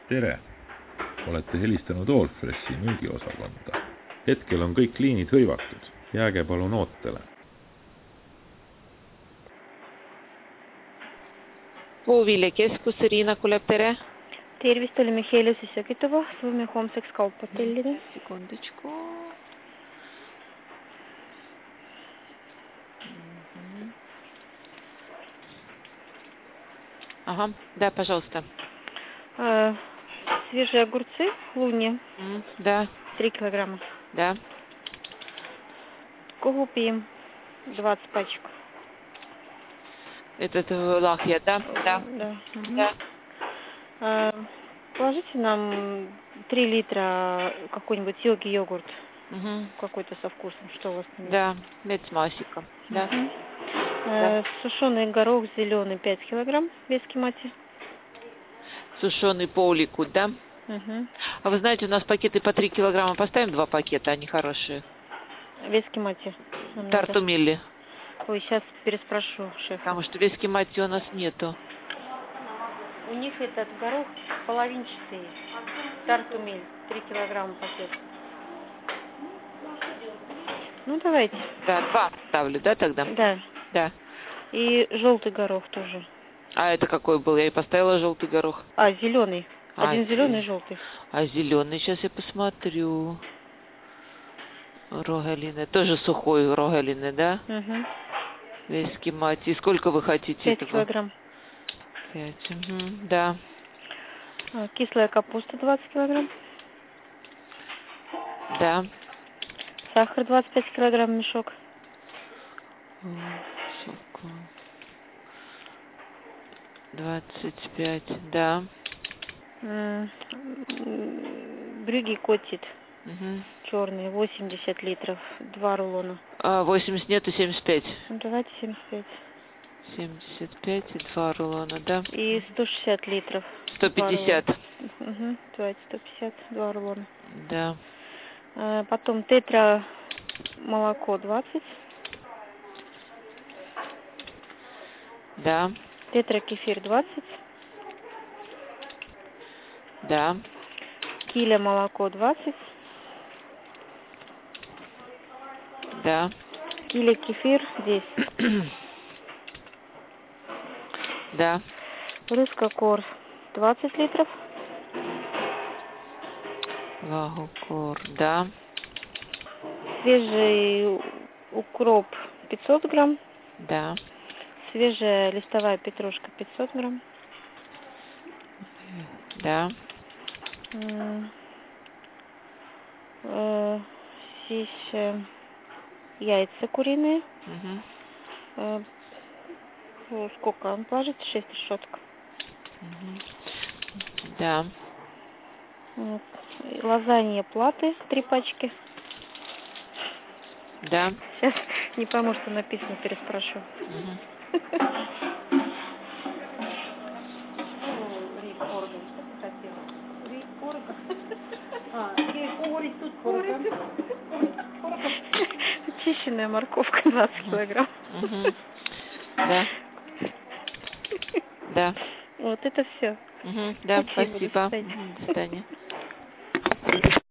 tere! Olete helistanud Allfreshi müügiosakonda. Hetkel on kõik liinid hõivatud. Jääge palun ootele. Puuviljakeskus Irina Kulep, tere! Tervist, oli Mihhail Sisakitova. Võime homseks kaupa tellida. Sekundочку. Ага, да, пожалуйста. Свежие огурцы, луни. Да. 3 килограмма. Да. Кугупи 20 пачек. Этот лахья, да? Да. Да. Да. Положите нам 3 литра какой-нибудь йогурт. Угу. Какой-то со вкусом. Что у вас там? Да, медсмасика. Да. Да. Сушеный горох зеленый 5 килограмм в Эскимате. Сушеный поликут, да? Угу. А вы знаете, у нас пакеты по 3 килограмма. Поставим 2 пакета, они хорошие. В Эскимате. Тартумилли. Ой, сейчас переспрошу шефа. Потому что в Эскимате у нас нету. У них этот горох половинчатый. Тартумиль. 3 килограмма пакет. Ну, давайте. Да, 2 ставлю, да, тогда? Да. Да. И желтый горох тоже. А это какой был? Я и поставила желтый горох. А, зеленый. Один зеленый и желтый. А зеленый, сейчас я посмотрю. Рогалины. Тоже сухой рогалины, да? Угу. В Эскимате. И сколько вы хотите 5 этого? килограмм. 5. Угу. Да. Кислая капуста 20 килограмм. Да. Сахар 25 килограмм мешок. Сока. 25, да. Брюги котит. Угу. Черный, 80 литров. 2 рулона. 80 нету, 75. Ну, давайте 75. 75 и 2 рулона, да. И 160 литров. 150. Угу, давайте 150, 2 рулона. Да. Потом тетра молоко 20. Да. Тетра кефир 20. Да. Киля молоко 20. Да. Киля кефир 10. Да. Русскокор 20 литров. Лагукор, да. Свежий укроп 500 грамм. Да. Свежая листовая петрушка 500 грамм. Да. Здесь яйца куриные. Угу. Сколько положите? 6 решеток. Угу. Да. Лазанья платы 3 пачки. Да. Сейчас не пойму, что написано, переспрошу. Угу. Чищенная морковка 20 килограмм. Угу. Да. Да. Вот это все. Угу. Да, спасибо. До свидания. До свидания.